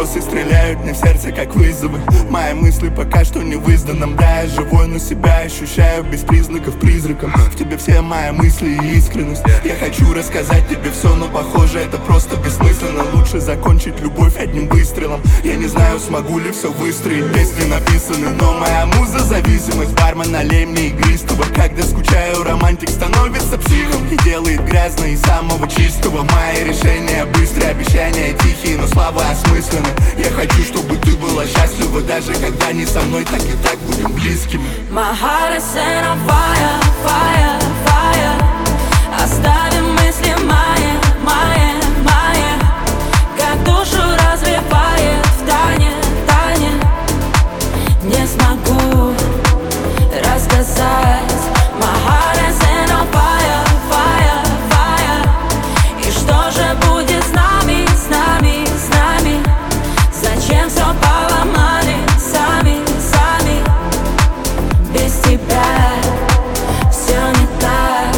вопросы стреляют мне в сердце, как вызовы. Мои мысли пока что не в изданном. Да, я живой, но себя ощущаю без признаков призраком. В тебе все мои мысли и искренность. Я хочу рассказать тебе все, но похоже это просто бессмысленно. Лучше закончить любовь одним выстрелом. Я не знаю, смогу ли все выстроить. Песни написаны, но моя муза зависимость. Бармен, налей мне игристого. Когда скучаю, романтик становится психом и делает грязно из самого чистого. Мои решения быстрые, обещания тихие, но слова осмысленны. Я хочу, чтобы ты была счастлива, даже когда не со мной, так и так будем близкими. My heart is set on fire, fire, fire. Оставим мысли мои, мои, мои, как душу развивает в тайне, тайне. Не смогу рассказать. My heart is set on fire, fire, fire. И что же будет с нами, с нами, с нами? Зачем все поломали сами, сами? Без тебя все не так.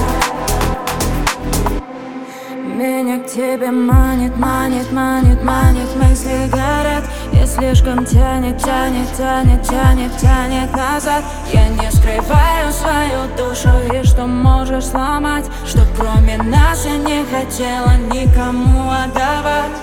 Меня к тебе манит, манит, манит, манит. Мысли горят, и слишком тянет, тянет, тянет, тянет, тянет назад. Я не скрываю свою душу и что можешь сломать, что кроме нас я не хотела никому отдавать.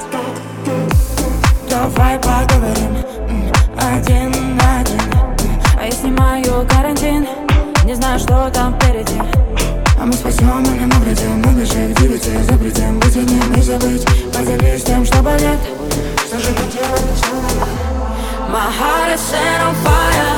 Давай поговорим один на один. А я снимаю карантин, не знаю, что там впереди. А мы спасем или мы вредим, мы ближе к 9 запретим быть одним и забыть. Поделись тем, что болит. Что же мы делаем? My heart is set on fire.